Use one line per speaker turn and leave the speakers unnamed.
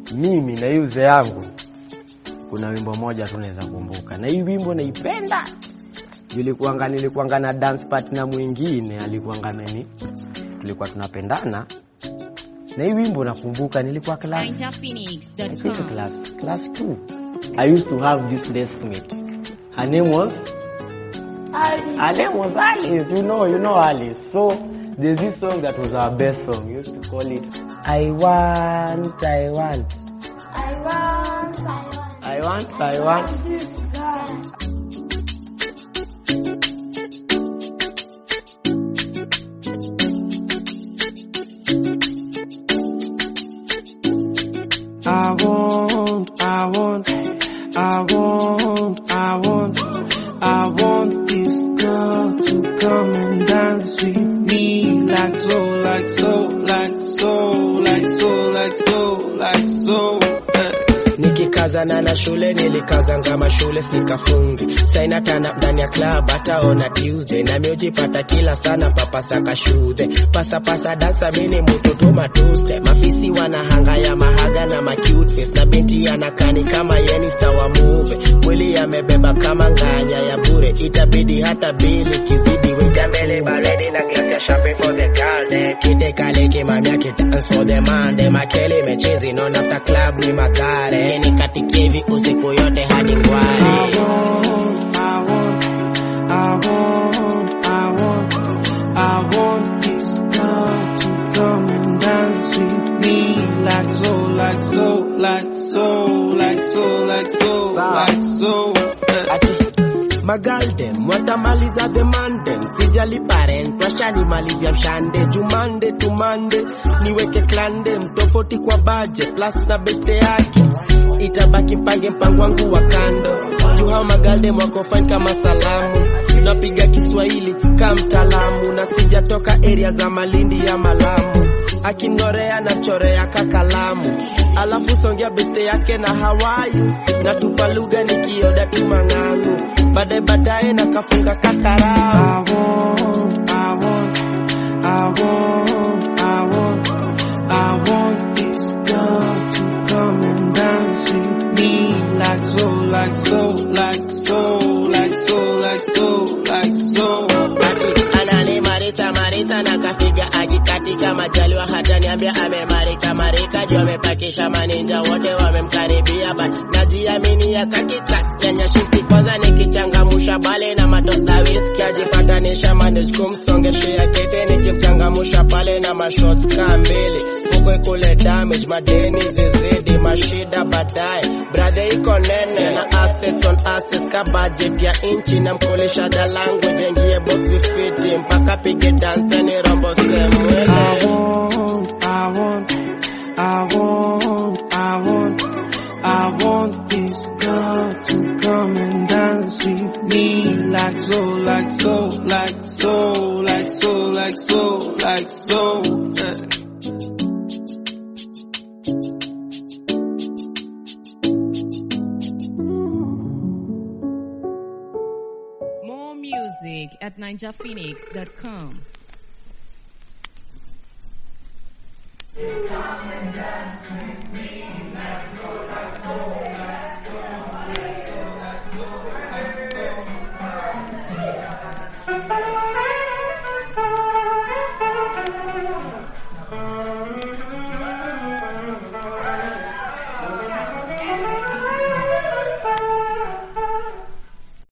mimi na hii uzee yangu kuna wimbo moja tunaweza kumbuka, na hii wimbo naipenda. Nilikuanga na dance partner mwingine, alikuanga nani, tulikuwa tunapendana, na hii wimbo nakumbuka nilikuwa class 2. I used to have this deskmate. Her name was Alice. You know Alice. So there's this song that was our best song. We used to call it I want.
I want this girl to come and dance with me like so.
Nikikazana na shule nilikazanga mashule sikafungi. Saina tana ndani ya club hataona Tuesday. Na miujipata kila sana papasa kashude. Pasa dansa mini mtoto matuste. Mafisi wanahanga ya mahaga na macute face. Na binti anakani kama yeni star wa movie. Mwili yamebeba kama nganya ya bure. Itabidi hata bili kizidi weka mbele baredi na glass ya champagne for the girl. Kite kale kimamia dance for the man. Makele mechezi non after club ni magare. Nikatikie hivi usiku yote hadi ngwari.
I want this girl to come and dance with me like so.
Magaldem, watamaliza the mandem. Sijali parent, washani malizia mshande. Jumande to Monday, niweke klande. Mtofoti kwa budget, plus na beste yake. Itabaki mpange mpango wangu wa kando. Juhao magaldem wako fine kama salamu. Napiga Kiswahili kama mtaalamu. Na sijatoka area za Malindi ya Malamu. Akinorea na chorea kakalamu. Alafu songea beste yake na Hawaii. Na tupa lugha nikioda tumangangu. Baadaye na kafunga kakara.
I want this girl to come and dance with me like so.
Anani marita na kafiga akikatika majaliwa hata niambia amemarika juu amepakisha maninja wote wamemkaribia but najiamini ya kakita kenya shifti kwanza nikichangamusha bale na matosta whisky ajipatanisha manage kumsongeshia kete nikichangamusha pale na mashots kambili ukwe kule damage madeni zizidi mashida baadaye brother iko nene na assets on assets ka budget ya inchi na mkolesha the language engie box with fit mpaka pige dance ni rombo semwele.
I want this girl to come and dance with me like so.
More music at ninjaphoenix.com.